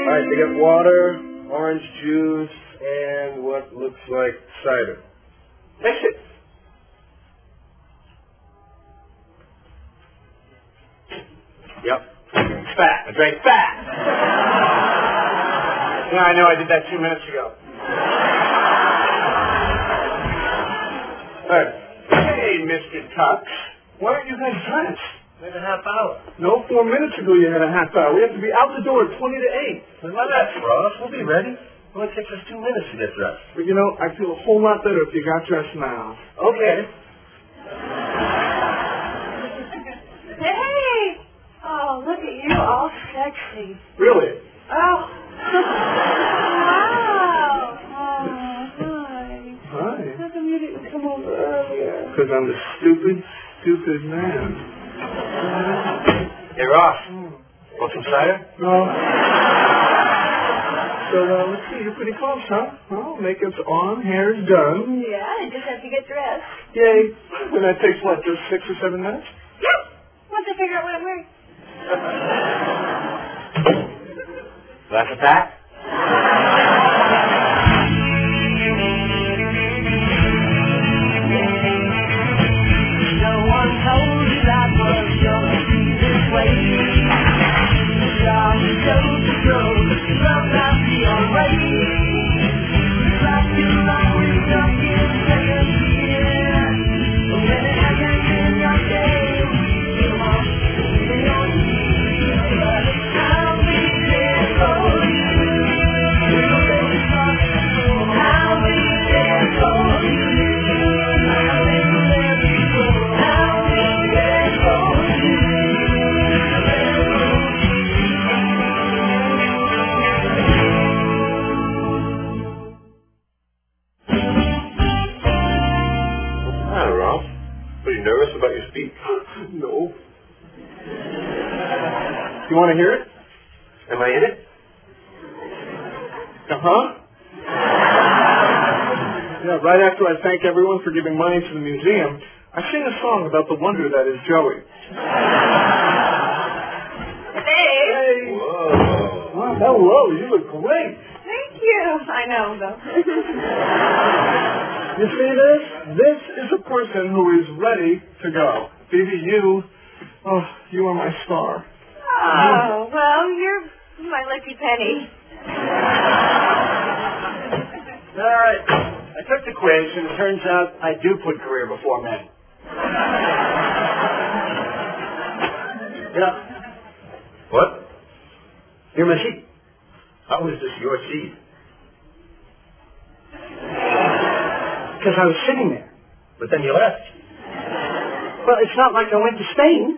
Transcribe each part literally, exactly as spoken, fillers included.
All right, they get water, orange juice, and what looks like cider. Taste it. Yep. It's fat. I drank fat. Yeah, I know. I did that two minutes ago. All right. Hey, Mister Tux. Why aren't you guys dressed? Wait a half hour. No, four minutes ago you had a half hour. We have to be out the door at twenty to eight. Relax, Ross. We'll be ready. It only takes us two minutes to get dressed. But you know, I feel a whole lot better if you got dressed now. Okay. Hey! Oh, look at you, all sexy. Really? Oh. Wow. Oh, hi. Hi. How come you didn't come over earlier? Because I'm a stupid, stupid man. Hey, Ross. Want some cider? No. So, uh, let's see, you're pretty close, huh? Well, makeup's on, hair's done. Yeah, I just have to get dressed. Yay. And that takes, what, just six or seven minutes? Yep. Once I figure out what I'm wearing. Glass of that? No one told you that was going to be this way. Down the road to go, love not be alright. Like you like we're stuck in second gear. But when it happens in your day, you want to be on you. But I'll be there for you. I'll be there for you. I'll be there before. I'll be there for you. Hi, Ralph. Pretty nervous about your speech. No. You want to hear it? Am I in it? Uh-huh. Yeah, right after I thank everyone for giving money to the museum, I sing a song about the wonder that is Joey. Hey! Hey! Whoa. Wow, hello, you look great. Thank you. I know, though. You see this? This is a person who is ready to go. Phoebe, you, oh, you are my star. Oh, well, you're my lucky penny. All right. I took the quiz, and it turns out I do put career before men. Yeah. What? You're my seat. How is this your seat? Because I was sitting there. But then you left. Well, it's not like I went to Spain.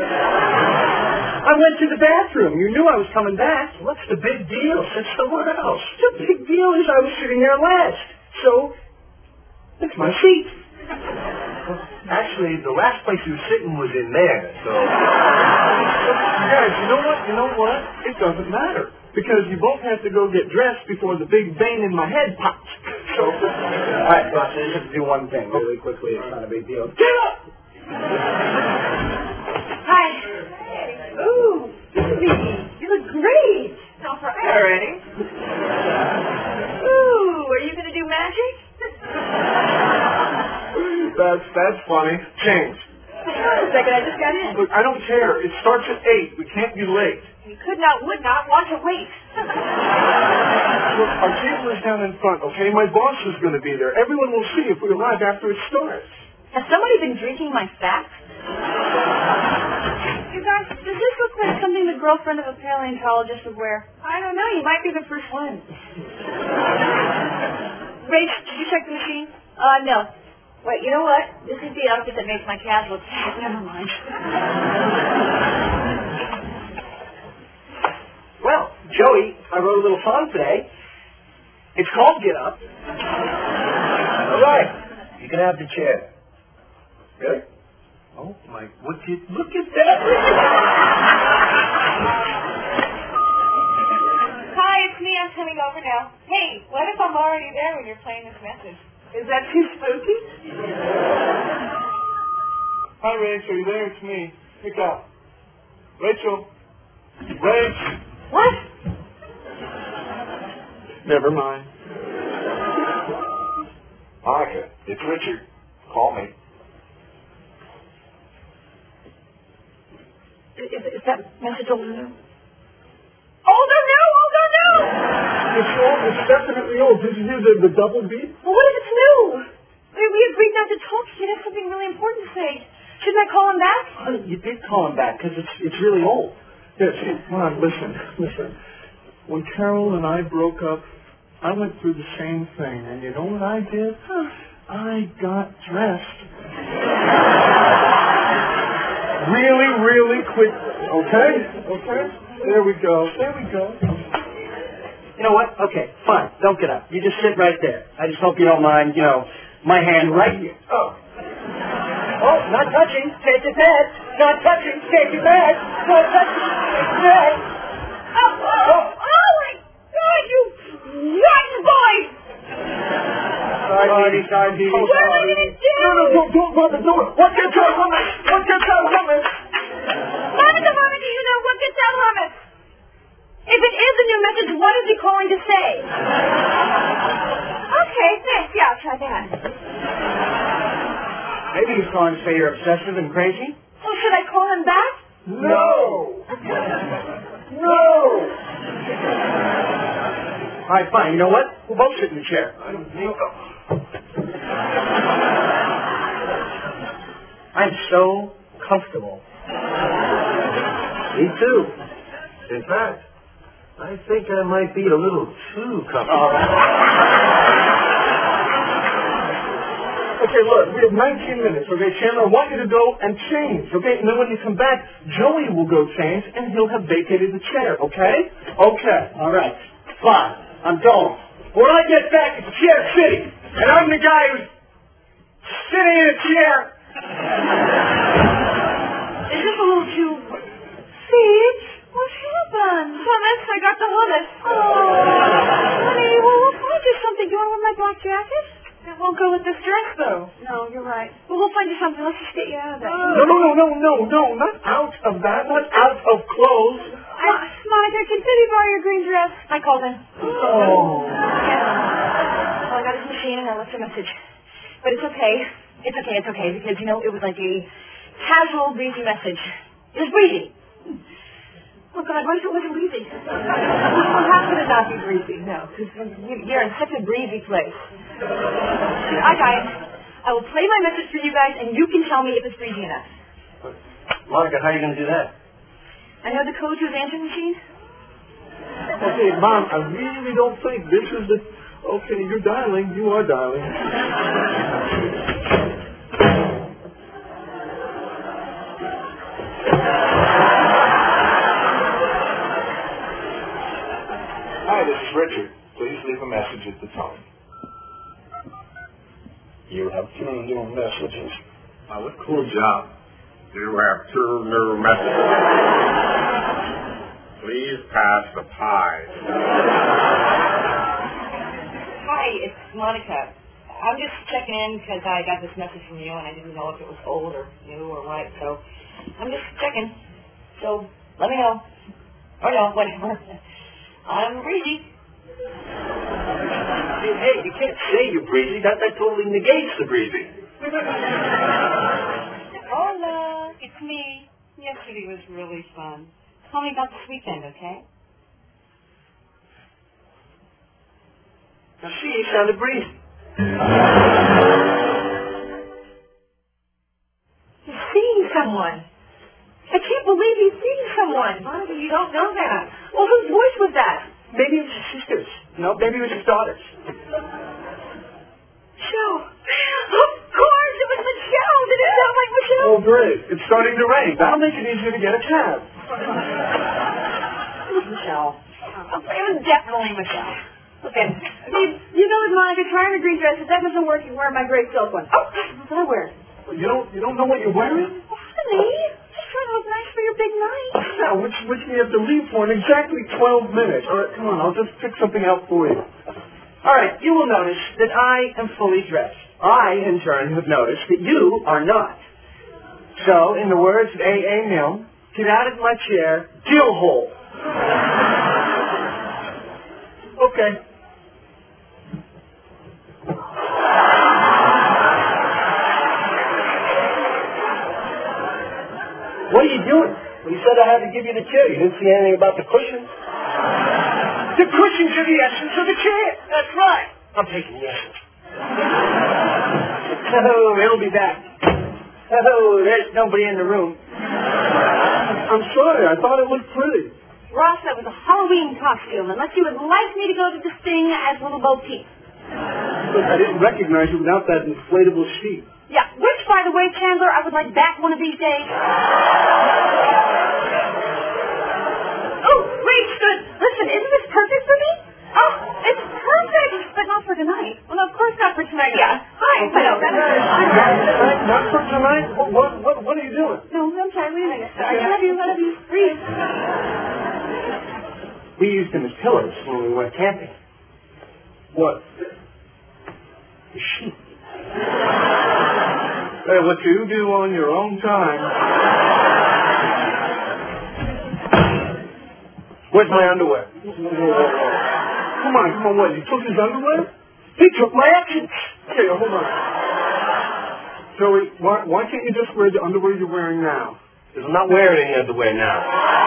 I went to the bathroom. You knew I was coming back. What's the big deal? Sit somewhere else. The big deal is I was sitting there last. So, it's my seat. Actually, the last place you were sitting was in there, so... Guys, you know what? You know what? It doesn't matter. Because you both have to go get dressed before the big vein in my head pops. So, All right, boss, I just have to do one thing really quickly. It's not a big deal. Get up! Hi. Ooh, Susie, you look great. Now for Erin. Ooh, are you going to do magic? that's, that's funny. Change. Wait a second, I just got in. Look, I don't care. It starts at eight. We can't be late. You could not, would not want to wait. Look, our table is down in front, okay? My boss is going to be there. Everyone will see if we arrive after it starts. Has somebody been drinking my fat? You guys, does this look like something the girlfriend of a paleontologist would wear? I don't know. You might be the first one. Rach, did you check the machine? Uh, no. Wait, you know what? This is the outfit that makes my calves look fat. Never mind. Well, Joey, I wrote a little song today. It's called Get Up. All right. You can have the chair. Really? Oh, my... What you... Look at that! Hi, it's me. I'm coming over now. Hey, what if I'm already there when you're playing this message? Is that too spooky? Hi, Rachel. Are you there? It's me. Pick up. Rachel. Rach. What? Never mind. Monica, it's Richard. Call me. Is, is that message old or new? Old or new? Old or new? It's old. It's definitely old. Did you hear the, the double beat? Well, what if it's new? I mean, we agreed not to talk. He has something really important to say. Shouldn't I call him back? Honey, you did call him back because it's it's really old. Yes, see, come on, listen, listen. When Carol and I broke up, I went through the same thing. And you know what I did? I got dressed. Really, really quick. Okay? Okay? There we go. There we go. You know what? Okay, fine. Don't get up. You just sit right there. I just hope you don't mind, you know, my hand right here. Oh. Oh, not touching. Take your bed. Not touching. Take your bed. Not touching. Take your bed. Oh, oh, oh my God, you rotten boy! Sorry, baby. Sorry, baby. What am I going to do? No, no, don't, don't bother, don't. What gets out woman? What gets out woman? Monica, Monica, you know what gets out of it? If it is a new message, what is he calling to say? Okay, thanks. Yeah, I'll try that. Maybe he's calling to say you're obsessive and crazy. Well, should I call him back? No! No! All right, fine. You know what? We'll both sit in the chair. I don't think so. I'm so comfortable. Me too. In fact, I think I might be a little too comfortable. Okay, look, we have nineteen minutes, okay, Chandler? I want you to go and change, okay? And then when you come back, Joey will go change, and he'll have vacated the chair, okay? Okay. All right. Fine. I'm going. When I get back, it's Chair City. And I'm the guy who's sitting in a chair. Is this a little too... Sid? What happened? Hummus. I got the hummus. Oh, honey, well, we'll find you something. Do you want to wear my black jacket? That won't go with this dress, though. No, you're right. Well, we'll find you something. Let's just get you out of that. No, no, no, no, no, no, not out of that, not out of clothes. I, Monica, can City borrow your green dress? I called him. Oh. Yeah. Well, I got his machine and I left a message. But it's okay. It's okay, it's okay, because, you know, it was like a casual, breezy message. It was breezy. Oh, God, what if it wasn't breezy? Well, how could it not be breezy? No, because you're in such a breezy place. Hi, guys. I will play my message for you guys, and you can tell me if it's breezy enough. Monica, how are you going to do that? I know the code to his answering machine. Okay, Mom, I really don't think this is the... Okay, you're dialing. You are dialing. Hi, this is Richard. Please leave a message at the tone. You have two new messages. Oh, what cool job. You have two new messages. Please pass the pie. Hi, it's Monica. I'm just checking in because I got this message from you and I didn't know if it was old or new or what, so I'm just checking. So let me know. Or no, whatever. I'm breezy. Hey, hey, you can't say you're breezy. That, that totally negates the breezy. Hola, it's me. Yesterday was really fun. Tell me about this weekend, okay? Now, see, you sounded breezy. He's seeing someone. I can't believe he's seeing someone. Monica, you don't know that. Well, whose voice was that? Maybe it was his sister's. No, maybe it was his daughter's. Michelle. Of course, it was Michelle. Did it sound like Michelle? Oh, great. It's starting to rain. That'll make it easier to get a cab. It was Michelle. It was definitely Michelle. Okay. Babe, you know what, Monica, trying the green dress, if that doesn't work, you wear my gray silk one. Oh, what did I wear? You don't, you don't know what you're wearing? Well, honey, just trying to look nice for your big night. Yeah, which, which we have to leave for in exactly twelve minutes. All right, come on, I'll just pick something out for you. All right, you will notice that I am fully dressed. I, in turn, have noticed that you are not. So, in the words of A A. Milne, get out of my chair, gill hole. Okay. give you the chair. You didn't see anything about the cushions. The cushions are the essence of the chair. That's right. I'm taking the essence. Oh, he'll be back. Oh, there's nobody in the room. I'm sorry. I thought it looked pretty. Ross, that was a Halloween costume, unless you would like me to go to this thing as Little Bo Peep. Look, I didn't recognize you without that inflatable sheet. Yeah, which, by the way, Chandler, I would like back one of these days. Oh, wait, good. Listen, isn't this perfect for me? Oh, it's perfect, but not for tonight. Well, of course not for tonight. Yeah, fine. I know, that's Not, not for tonight? What, what, what, what are you doing? No, I'm sorry, wait a minute. I love you, I love you. Breathe. We used them as pillows when we went camping. What? The sheep. Hey, what you do on your own time. Where's my underwear? Come on, come on, what? You took his underwear? He took my essence. Okay, hold on. Joey, why, why can't you just wear the underwear you're wearing now? Because I'm not wearing any underwear now.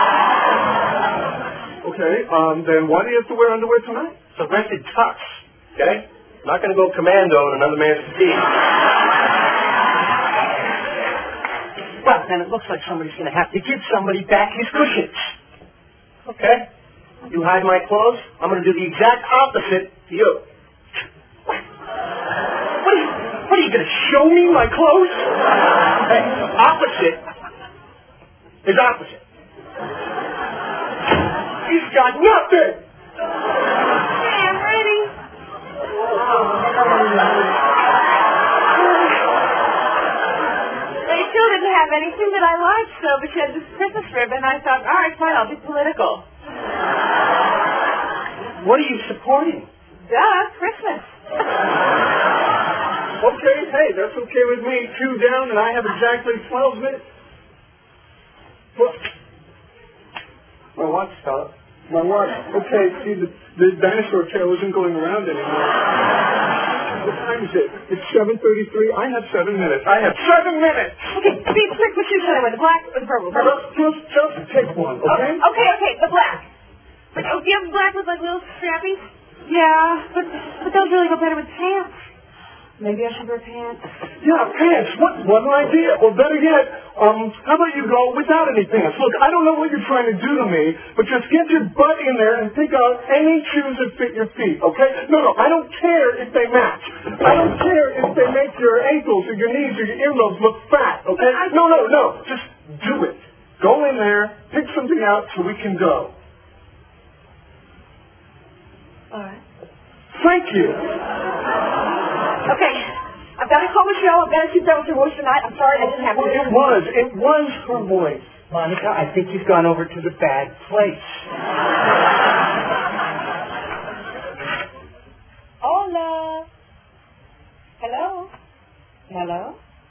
Okay, um, then why do you have to wear underwear tonight? It's a rented tux, okay? I'm not going to go commando in another man's fatigue. Well, then it looks like somebody's going to have to give somebody back his cushions. Okay? You hide my clothes, I'm going to do the exact opposite to you. What are you, what are you going to show me my clothes? Hey, opposite is opposite. He's got nothing. Okay, I'm ready. They still didn't have anything that I liked, so but she had this Christmas ribbon. I thought, all right, fine, I'll be political. What are you supporting? Duh, Christmas. Okay, hey, that's okay with me. Two down, and I have exactly twelve minutes. What? My watch stopped. My watch. Okay, see, the, the dinosaur tail isn't going around anymore. What time is it? It's seven thirty-three. I have seven minutes. I have seven minutes! Okay, be quick, which shoe should I wear, the black or the purple? Now, let's just, just take one, okay? Oh, okay, okay, the black. Oh, do you have black with like little strappies? Yeah, but but those really go better with pants. Maybe I should wear pants. Yeah, pants. What, what an idea. Or better yet, um, how about you go without any pants? Look, I don't know what you're trying to do to me, but just get your butt in there and pick out any shoes that fit your feet, okay? No, no, I don't care if they match. I don't care if they make your ankles or your knees or your earlobes look fat, okay? No, no, no. Just do it. Go in there, pick something out so we can go. All right. Thank you. Okay, I've got to call Michelle. I've got to see if that was her voice tonight. I'm sorry, I didn't have Well, to. it was. It was her voice. Monica, I think you've gone over to the bad place. Hola. Hello. Hello.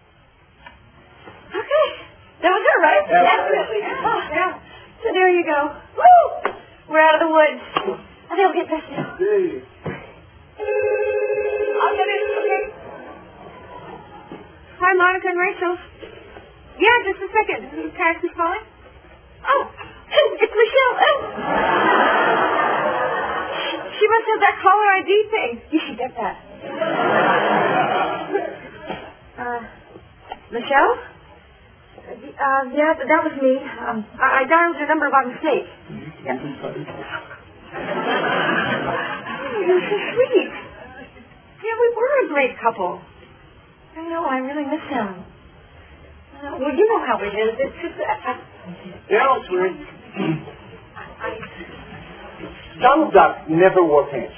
Okay, that was her, right? Yeah. Definitely. Oh, yeah. So there you go. Woo! We're out of the woods. I think we'll get past now. Hey. I'll get it. Okay. Hi, Monica and Rachel. Yeah, just a second. This is Paris who's calling. Oh, oh, it's Michelle. Oh. She must have that caller I D thing. You should get that. Uh, Michelle? Uh, yeah, that was me. Um, I, I dialed your number by mistake. Yeah. You're so sweet. Yeah, we were a great couple. I know, I really miss him. Uh, well, you know how it is. It's just... Uh, Yeah, it's weird. Donald Duck never wore pants.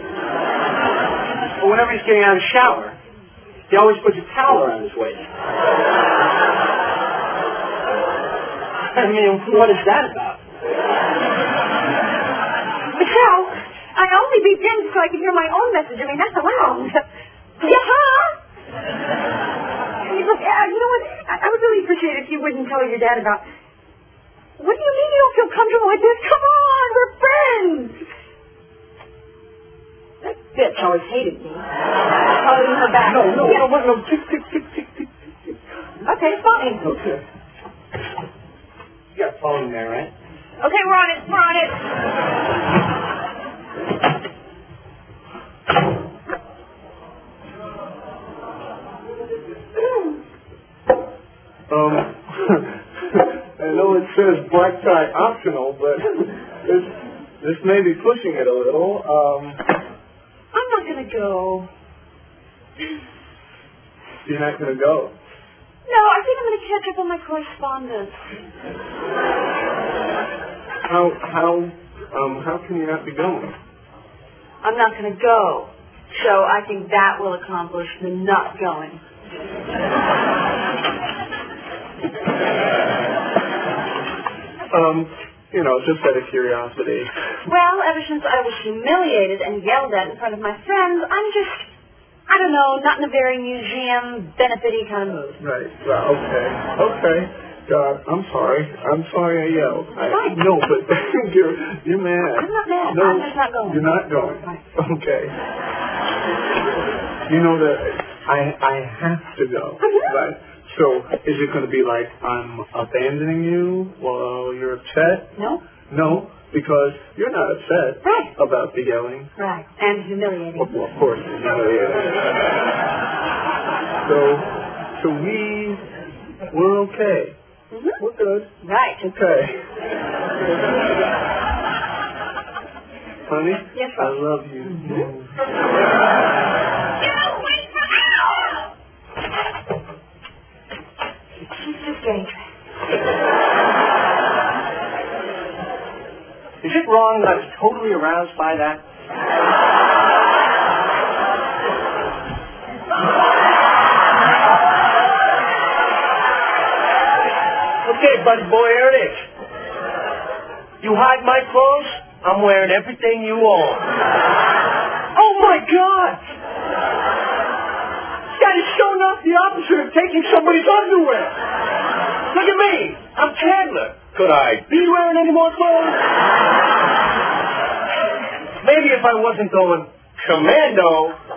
But whenever he's getting out of the shower, he always puts a towel around his waist. I mean, what is that about? Michelle, I only beeped in so I could hear my own message. I mean, that's allowed. Yeah. Look, uh, you know what? I, I would really appreciate it if you wouldn't tell your dad about... What do you mean you don't feel comfortable with this? Come on, we're friends. That bitch always hated me. Calling her back. No, no, Yeah. no, no, no. Tick, tick, tick, tick, tick, tick, tick. Okay, fine. Okay. Yeah, phone there, right? Okay, we're on it. We're on it. Um, I know it says black tie optional, but this, this may be pushing it a little. Um, I'm not going to go. you're not going to go. No, I think I'm going to catch up on my correspondence. How, how, um, how can you not be going? I'm not going to go. So I think that will accomplish the not going. Um, you know, just out of curiosity. Well, ever since I was humiliated and yelled at in front of my friends, I'm just, I don't know, not in a very museum, benefit-y kind of mood. Right. Well, okay. Okay. God, I'm sorry. I'm sorry I yelled. I, Right. No, but you're, you're mad. I'm not mad. No, I'm just not going. You're not going. Right. Okay. You know that I I have to go. Mhm. Right. So is it going to be like I'm abandoning you while you're upset? No? No, because you're not upset Right. about the yelling. Right. And humiliating. Well, of course. it's humiliating. So, so we, we're okay. Mm-hmm. We're good. Right. Okay. Honey? Yes, I Ross. love you. She's just getting dressed. Is it wrong that I was totally aroused by that? Okay, buddy boy, here it is. You hide my clothes, I'm wearing everything you own. Oh my God! That is so not the opposite of taking somebody's underwear. Look at me, I'm Chandler. Could I be wearing any more clothes? Maybe if I wasn't going commando.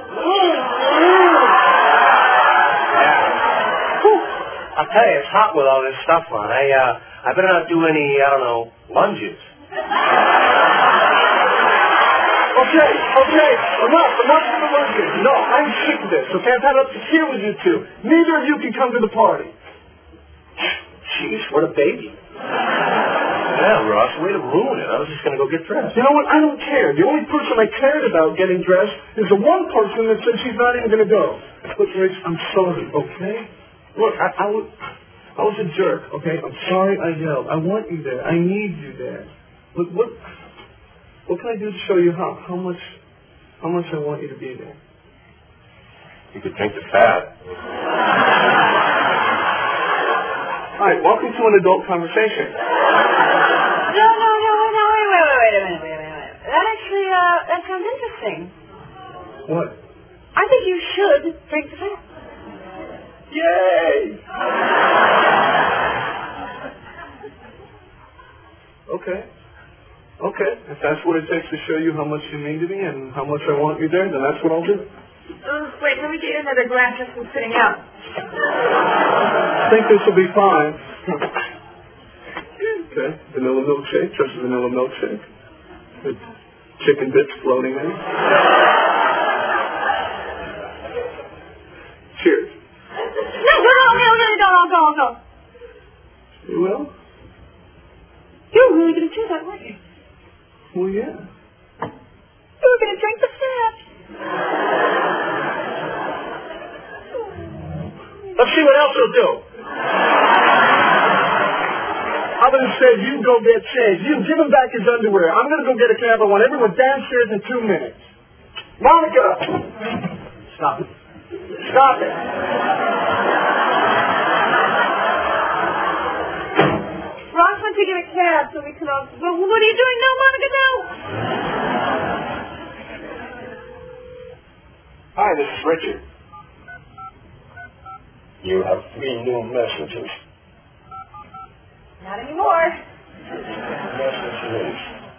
Yeah. Whew. I'll tell you, it's hot with all this stuff on. I, uh, I better not do any, I don't know, lunges. Okay, okay, enough, enough of the lunches. No, I'm sick of this, okay? I've had up to here with you two. Neither of you can come to the party. Jeez, what a baby. Yeah, Ross, way to ruin it. I was just going to go get dressed. You know what? I don't care. The only person I cared about getting dressed is the one person that said she's not even going to go. Look, Rich, I'm sorry, okay? Look, I, I, was, I was a jerk, okay? I'm sorry I yelled. I want you there. I need you there. Look, what, what can I do to show you how, how much how much I want you to be there? You could drink the fat. All right, welcome to an adult conversation. No, no, no, wait, no, wait, wait, wait, wait a minute, wait a minute, wait a minute. That actually, uh, that sounds interesting. What? I think you should drink the fat. Yay! Okay. Okay. If that's what it takes to show you how much you mean to me and how much I want you there, then that's what I'll do. Uh, wait, let me get you another glass just from sitting out. I think this will be fine. Okay. Vanilla milkshake, just a vanilla milkshake. With chicken bits floating in it. Cheers. No, no, no, no, no, no, no, no, no. You will? You were really going to do that, weren't you? Well, yeah. You were going to drink the fat. Let's see what else he'll do. I'm going to say, you go get changed. You give him back his underwear. I'm going to go get a cab. I want everyone downstairs in two minutes. Monica! Stop it. Stop it. Ross went to get a cab so we could all... Well, what are you doing now, Monica, now? Hi, this is Richard. You have three new messages. Not anymore. Message is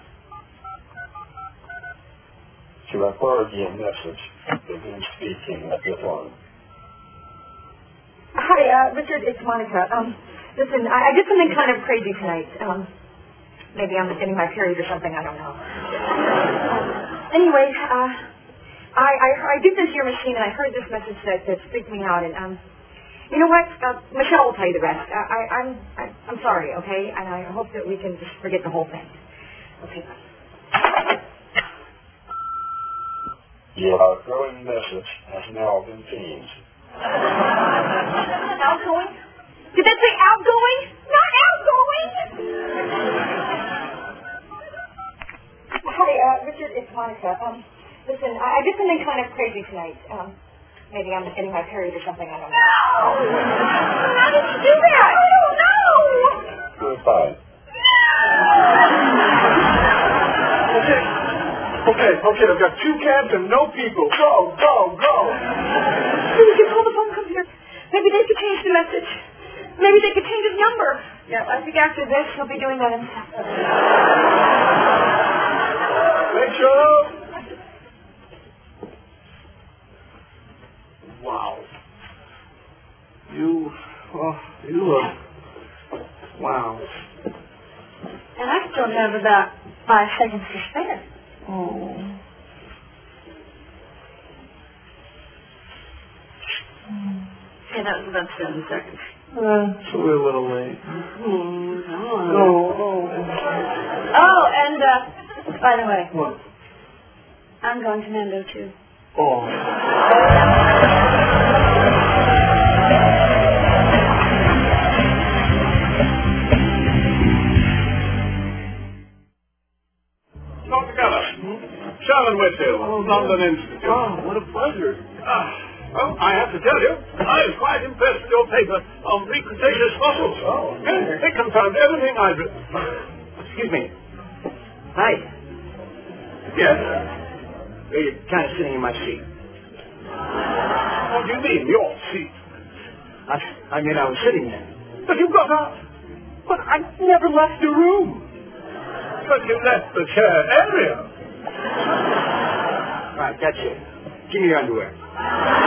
to record your message begin speaking at the phone. Hi, uh, Richard, it's Monica. Um, Listen, I, I did something kind of crazy tonight. Um, maybe I'm getting my period or something. I don't know. Uh, anyway, uh, I, I I did this your machine, and I heard this message that, that freaked me out. And um, you know what? Uh, Michelle will tell you the rest. I, I, I'm I, I'm sorry, okay? And I hope that we can just forget the whole thing. Okay. Your outgoing message has now been changed. Outgoing? Did that say outgoing? Not outgoing! Hi, uh, Richard, it's Monica. Um, listen, I, I did something kind of crazy tonight. Um, maybe I'm getting my period or something. I don't know. No! How did you do that? I don't know! Goodbye. Okay. Okay, okay, I've got two cabs and no people. Go, go, go. Please, just call the phone company. Maybe they could change the message. Maybe they could change his number. Yeah, I think after this, he'll be doing that himself. Rachel! Wow. You, oh, you look, wow. And I still have about five seconds to spare. Oh. Yeah, that was about seven seconds. Uh, it's a little late. Mm, Oh, oh. oh, and, uh, by the way, What? I'm going to Mando, too. Oh. Doctor Keller. Sherman Whitfield, London Institute. Oh, what a pleasure. Ah, well, I have to tell you, I was quite impressed with your paper on pre-Cretaceous fossils. Oh, okay. It confirmed everything I've written. Excuse me. Hi. Yes? You're kind of sitting in my seat. What do you mean, your seat? I, I mean, I was sitting there. But you got up. But I never left the room. But you left the chair area. Right, that's it. Give me your underwear.